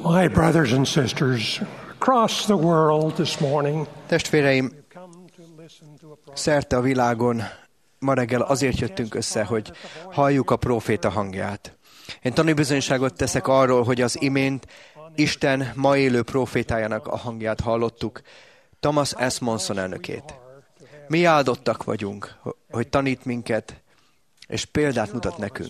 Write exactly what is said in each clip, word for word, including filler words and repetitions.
My brothers and sisters across the world this morning, Testvéreim, szerte a világon ma reggel azért jöttünk össze, hogy halljuk a próféta hangját. Én tanúbizonyságot teszek arról, hogy az imént Isten ma élő prófétájának a hangját hallottuk, Thomas S. Monson elnökét. Mi áldottak vagyunk, hogy tanít minket, és példát mutat nekünk.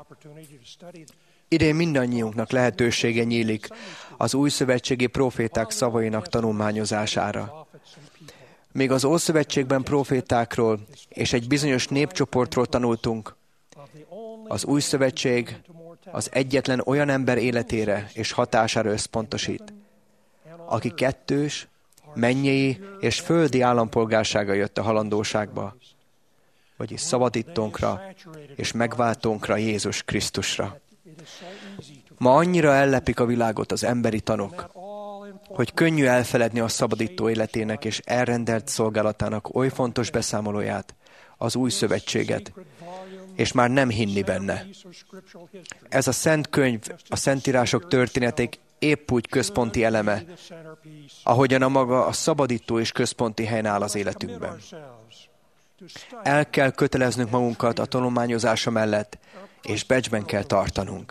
Idén mindannyiunknak lehetősége nyílik az új szövetségi próféták szavainak tanulmányozására. Még az Ószövetségben prófétákról és egy bizonyos népcsoportról tanultunk, az új szövetség az egyetlen olyan ember életére és hatására összpontosít, aki kettős, mennyei és földi állampolgársága jött a halandóságba, vagyis szabadítónkra és megváltónkra, Jézus Krisztusra. Ma annyira ellepik a világot az emberi tanok, hogy könnyű elfeledni a szabadító életének és elrendelt szolgálatának oly fontos beszámolóját, az új szövetséget, és már nem hinni benne. Ez a szent könyv, a szentírások történetek épp úgy központi eleme, ahogyan a maga a szabadító is központi helyen áll az életünkben. El kell köteleznünk magunkat a tanulmányozása mellett, és becsben kell tartanunk.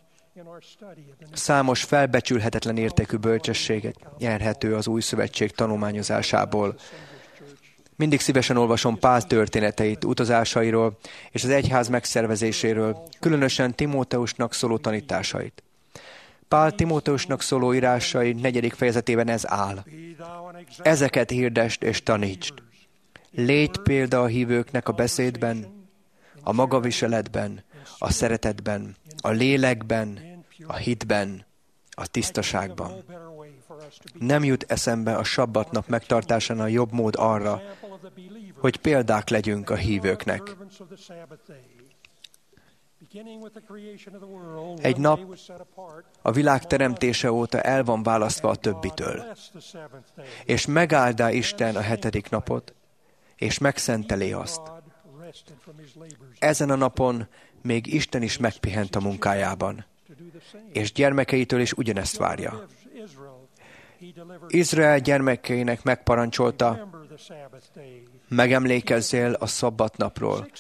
Számos felbecsülhetetlen értékű bölcsességet nyerhető az új szövetség tanulmányozásából. Mindig szívesen olvasom Pál történeteit, utazásairól és az egyház megszervezéséről, különösen Timóteusnak szóló tanításait. Pál Timóteusnak szóló írásai negyedik fejezetében ez áll. Ezeket hirdesd és tanítsd. Légy példa a hívőknek a beszédben, a magaviseletben, a szeretetben, a lélekben, a hitben, a tisztaságban. Nem jut eszembe a sabbatnap megtartásán a jobb mód arra, hogy példák legyünk a hívőknek. Egy nap a világ teremtése óta el van választva a többitől, és megáldá Isten a hetedik napot, és megszenteli azt. Ezen a napon még Isten is megpihent a munkájában, és gyermekeitől is ugyanezt várja. Izrael gyermekeinek megparancsolta, megemlékezzél a szabbatnapról,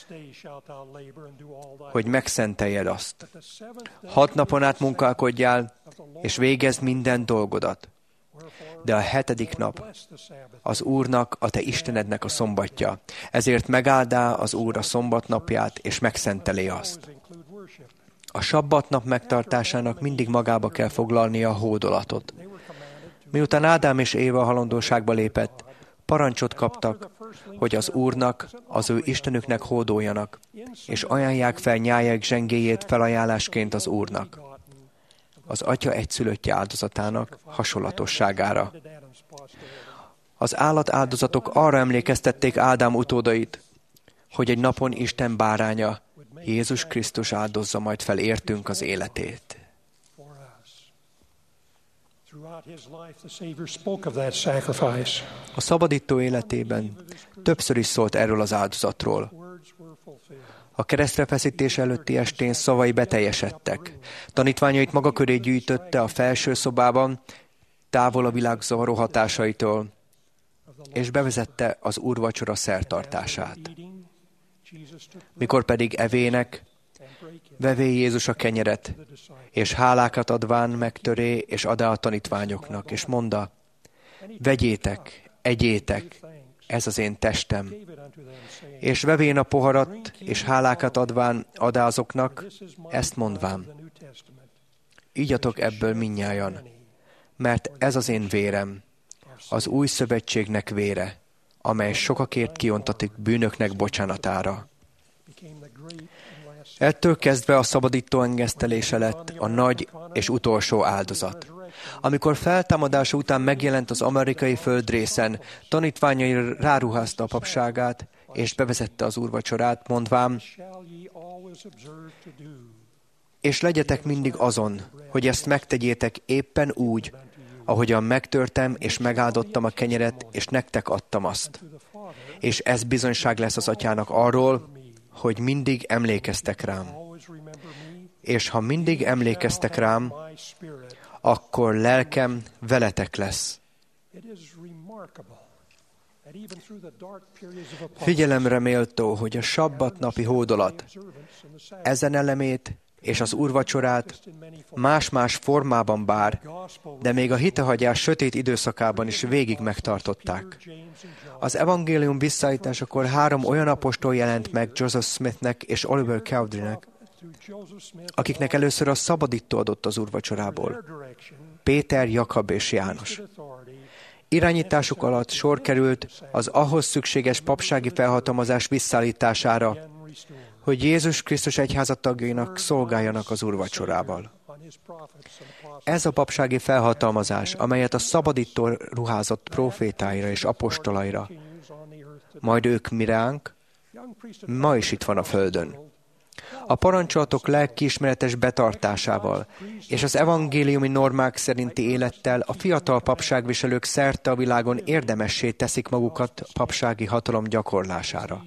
hogy megszenteljed azt. Hat napon át munkálkodjál, és végezd minden dolgodat. De a hetedik nap az Úrnak, a te Istenednek a szombatja. Ezért megáldá az Úr a szombatnapját, és megszenteli azt. A sabbatnap megtartásának mindig magába kell foglalnia a hódolatot. Miután Ádám és Éva halandóságba lépett, parancsot kaptak, hogy az Úrnak, az ő Istenüknek hódoljanak, és ajánlják fel nyájaik zsengéjét felajánlásként az Úrnak, az atya egyszülöttje áldozatának hasonlatosságára. Az állatáldozatok arra emlékeztették Ádám utódait, hogy egy napon Isten báránya, Jézus Krisztus áldozza majd fel értünk az életét. A szabadító életében többször is szólt erről az áldozatról. A keresztre feszítés előtti estén szavai beteljesedtek. Tanítványait maga köré gyűjtötte a felső szobában, távol a világ zavaró hatásaitól, és bevezette az úrvacsora szertartását. Mikor pedig evének, vevé Jézus a kenyeret, és hálákat adván megtöré, és adá a tanítványoknak, és mondta, vegyétek, egyétek, ez az én testem. És vevén a poharat, és hálákat adván adá azoknak, ezt mondván, igyatok ebből mindnyájan, mert ez az én vérem, az új szövetségnek vére, amely sokakért kiontatik bűnöknek bocsánatára. Ettől kezdve a szabadító engesztelése lett a nagy és utolsó áldozat. Amikor feltámadása után megjelent az amerikai földrészen, tanítványai ráruházta a papságát, és bevezette az úrvacsorát, mondván, és legyetek mindig azon, hogy ezt megtegyétek éppen úgy, ahogyan megtörtem és megáldottam a kenyeret, és nektek adtam azt. És ez bizonyság lesz az atyának arról, hogy mindig emlékeztek rám. És ha mindig emlékeztek rám, akkor lelkem veletek lesz. Figyelemre méltó, hogy a sabbatnapi hódolat ezen elemét és az úrvacsorát más-más formában bár, de még a hitehagyás sötét időszakában is végig megtartották. Az evangélium visszaállításakor három olyan apostol jelent meg Joseph Smithnek és Oliver Cowderynek, akiknek először a szabadító adott az úrvacsorából. Péter, Jakab és János. Irányításuk alatt sor került az ahhoz szükséges papsági felhatalmazás visszaállítására, hogy Jézus Krisztus egyháza tagjainak szolgáljanak az úrvacsorával. Ez a papsági felhatalmazás, amelyet a szabadító ruházott profétáira és apostolaira, majd ők mi ránk, ma is itt van a földön. A parancsolatok lelkiismeretes betartásával és az evangéliumi normák szerinti élettel a fiatal papságviselők szerte a világon érdemessé teszik magukat a papsági hatalom gyakorlására.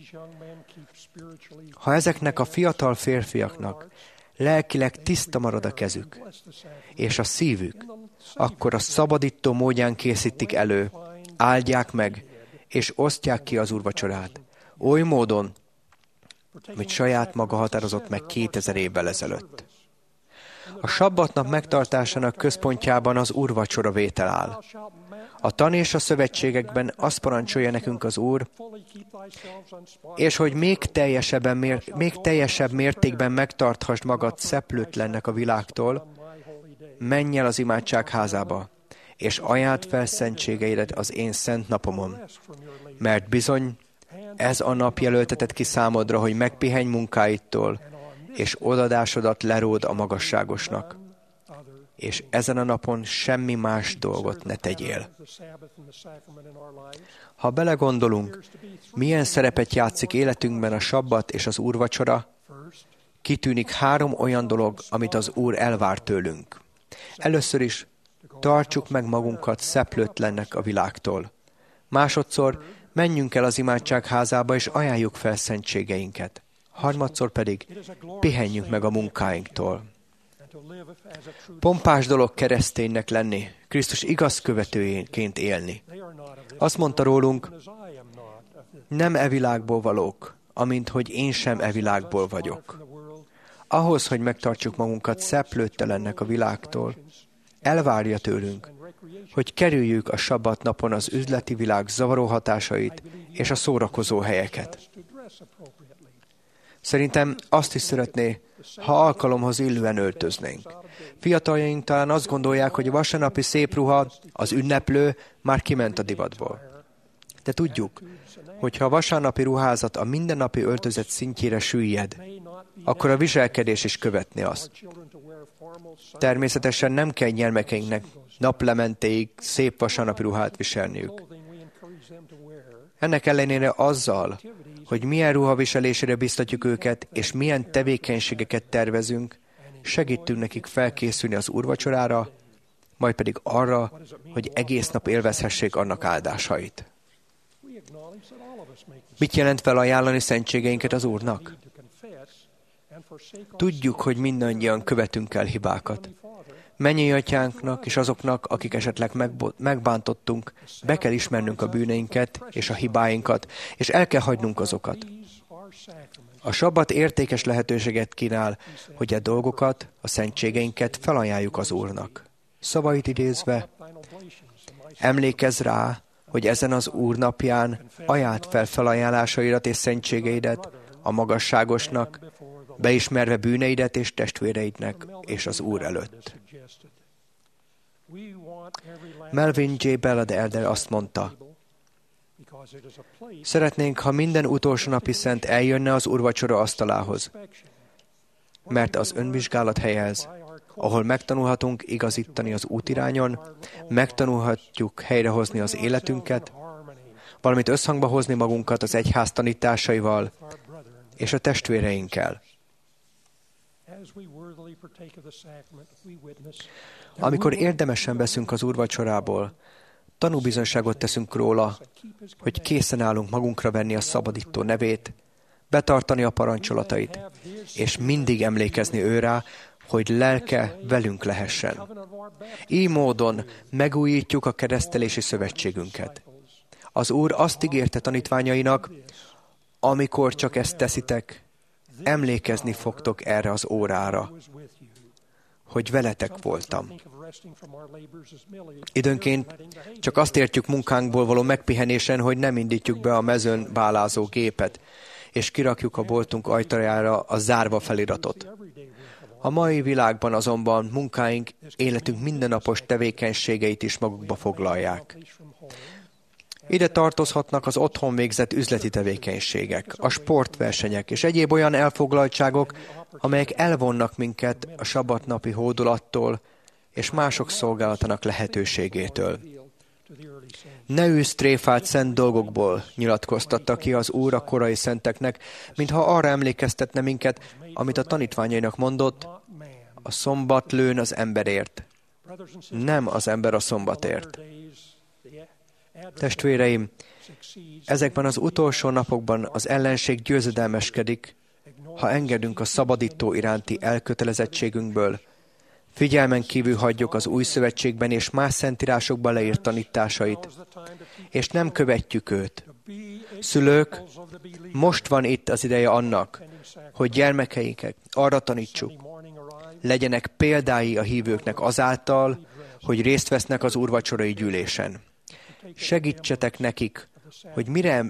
Ha ezeknek a fiatal férfiaknak lelkileg tiszta marad a kezük és a szívük, akkor a szabadító módján készítik elő, áldják meg és osztják ki az úrvacsorát, oly módon, amit saját maga határozott meg kétezer évvel ezelőtt. A sabbatnap megtartásának központjában az úrvacsora vétel áll. A tan és a szövetségekben azt parancsolja nekünk az Úr, és hogy még teljesebben, még teljesebb mértékben megtarthasd magad szeplőtlennek a világtól, menj el az imádság házába, és ajáld fel szentségeidet az én szent napomon. Mert bizony, ez a nap jelöltetett ki számodra, hogy megpihenj munkáidtól, és odadásodat leród a magasságosnak. És ezen a napon semmi más dolgot ne tegyél. Ha belegondolunk, milyen szerepet játszik életünkben a sabbat és az úrvacsora, kitűnik három olyan dolog, amit az Úr elvár tőlünk. Először is tartsuk meg magunkat szeplőtlennek a világtól. Másodszor menjünk el az imádság házába, és ajánljuk fel szentségeinket. Harmadszor pedig pihenjünk meg a munkáinktól. Pompás dolog kereszténynek lenni, Krisztus igaz követőjéként élni. Azt mondta rólunk, nem e világból valók, amint hogy én sem e világból vagyok. Ahhoz, hogy megtartsuk magunkat szeplőttelennek a világtól, elvárja tőlünk, hogy kerüljük a sabbat napon az üzleti világ zavaró hatásait és a szórakozó helyeket. Szerintem azt is szeretné, ha alkalomhoz illően öltöznénk. Fiataljaink talán azt gondolják, hogy a vasárnapi szép ruha, az ünneplő már kiment a divatból. De tudjuk, hogy ha a vasárnapi ruházat a mindennapi öltözet szintjére süllyed, akkor a viselkedés is követni azt. Természetesen nem kell gyermekeinknek naplementéig szép vasárnapi ruhát viselniük. Ennek ellenére azzal, hogy milyen ruhaviselésére biztatjuk őket, és milyen tevékenységeket tervezünk, segítünk nekik felkészülni az úrvacsorára, majd pedig arra, hogy egész nap élvezhessék annak áldásait. Mit jelent felajánlani szentségeinket az Úrnak? Tudjuk, hogy mindannyian követünk el hibákat. Mennyei atyánknak és azoknak, akik esetleg megbántottunk, be kell ismernünk a bűneinket és a hibáinkat, és el kell hagynunk azokat. A sabbat értékes lehetőséget kínál, hogy e dolgokat, a szentségeinket felajánljuk az Úrnak. Szavait idézve, emlékezz rá, hogy ezen az Úr napján ajáld fel felajánlásaidat és szentségeidet a magasságosnak, beismerve bűneidet és testvéreidnek és az Úr előtt. Melvin J. Ballard Elder azt mondta, szeretnénk, ha minden utolsó napi szent eljönne az úrvacsora asztalához, mert az önvizsgálat helyez, ahol megtanulhatunk igazítani az útirányon, megtanulhatjuk helyrehozni az életünket, valamint összhangba hozni magunkat az egyház tanításaival és a testvéreinkkel. Amikor érdemesen veszünk az úrvacsorából, tanúbizonyságot teszünk róla, hogy készen állunk magunkra venni a szabadító nevét, betartani a parancsolatait, és mindig emlékezni őrá, hogy lelke velünk lehessen. Így módon megújítjuk a keresztelési szövetségünket. Az Úr azt ígérte tanítványainak, amikor csak ezt teszitek, emlékezni fogtok erre az órára, hogy veletek voltam. Időnként csak azt értjük munkánkból való megpihenésen, hogy nem indítjuk be a mezőn bálázó gépet, és kirakjuk a boltunk ajtajára a zárva feliratot. A mai világban azonban munkáink, életünk mindennapos tevékenységeit is magukba foglalják. Ide tartozhatnak az otthon végzett üzleti tevékenységek, a sportversenyek és egyéb olyan elfoglaltságok, amelyek elvonnak minket a sabbatnapi hódolattól és mások szolgálatának lehetőségétől. Ne űzz tréfát szent dolgokból, nyilatkoztatta ki az Úr a korai szenteknek, mintha arra emlékeztetne minket, amit a tanítványainak mondott, a szombat lőn az emberért, nem az ember a szombatért. Testvéreim, ezekben az utolsó napokban az ellenség győzedelmeskedik, ha engedünk a szabadító iránti elkötelezettségünkből, figyelmen kívül hagyjuk az új szövetségben és más szentírásokban leírt tanításait, és nem követjük őt. Szülők, most van itt az ideje annak, hogy gyermekeinket arra tanítsuk, legyenek példái a hívőknek azáltal, hogy részt vesznek az úrvacsorai gyűlésen. Segítsetek nekik, hogy mire,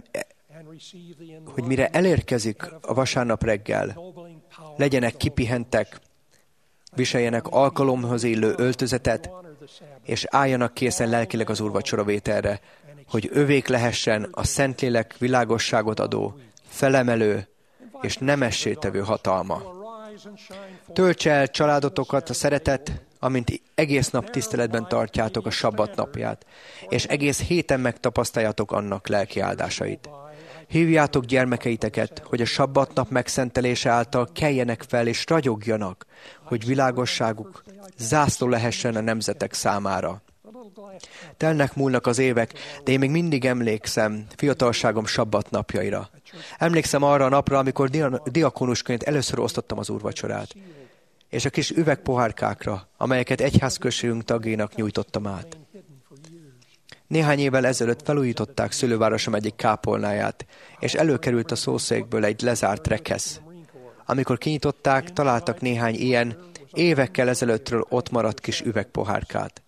hogy mire elérkezik a vasárnap reggel, legyenek kipihentek, viseljenek alkalomhoz illő öltözetet, és álljanak készen lelkileg az úrvacsora vételre, hogy övék lehessen a Szentlélek világosságot adó, felemelő és nemessé tevő hatalma. Töltse el családotokat a szeretet, amint egész nap tiszteletben tartjátok a sabbat napját, és egész héten megtapasztaljátok annak lelki áldásait. Hívjátok gyermekeiteket, hogy a sabbat nap megszentelése által keljenek fel és ragyogjanak, hogy világosságuk zászló lehessen a nemzetek számára. Telnek múlnak az évek, de én még mindig emlékszem fiatalságom sabbat napjaira. Emlékszem arra a napra, amikor diakonusként először osztottam az úrvacsorát, és a kis üvegpohárkákra, amelyeket egyházközségünk tagjainak nyújtottam át. Néhány évvel ezelőtt felújították szülővárosom egyik kápolnáját, és előkerült a szószékből egy lezárt rekesz. Amikor kinyitották, találtak néhány ilyen, évekkel ezelőttről ott maradt kis üvegpohárkát.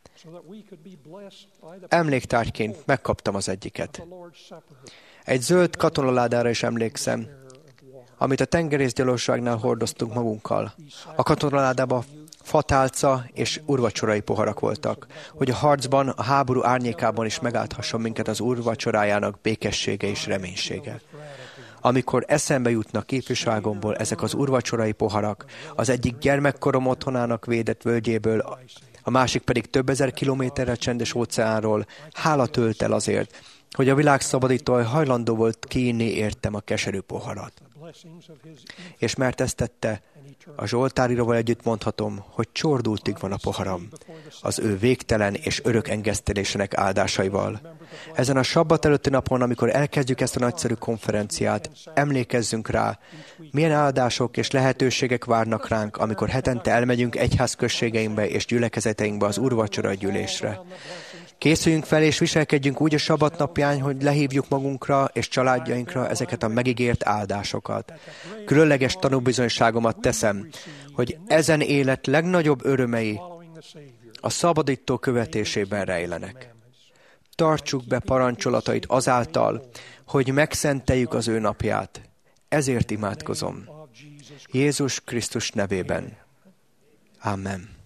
Emléktárgyként megkaptam az egyiket. Egy zöld katonaládára is emlékszem, amit a tengerészgyalogságnál hordoztunk magunkkal. A katonaládában fatálca és úrvacsorai poharak voltak, hogy a harcban, a háború árnyékában is megálthasson minket az úrvacsorájának békessége és reménysége. Amikor eszembe jutnak ifjúságomból ezek az úrvacsorai poharak, az egyik gyermekkorom otthonának védett völgyéből, a másik pedig több ezer kilométerre csendes óceánról, hála tölt el azért, hogy a világ szabadítója hajlandó volt kiinni értem a keserű poharat. És mert ezt tette, a Zsoltáriróval együtt mondhatom, hogy csordultig van a poharam, az ő végtelen és örök engesztelésének áldásaival. Ezen a sabbat előtti napon, amikor elkezdjük ezt a nagyszerű konferenciát, emlékezzünk rá, milyen áldások és lehetőségek várnak ránk, amikor hetente elmegyünk egyházközségeinkbe és gyülekezeteinkbe az úrvacsora gyűlésre. Készüljünk fel és viselkedjünk úgy a sabbat napján, hogy lehívjuk magunkra és családjainkra ezeket a megígért áldásokat. Különleges tanúbizonyságomat teszem, hogy ezen élet legnagyobb örömei a szabadító követésében rejlenek. Tartsuk be parancsolatait azáltal, hogy megszenteljük az ő napját. Ezért imádkozom. Jézus Krisztus nevében. Amen.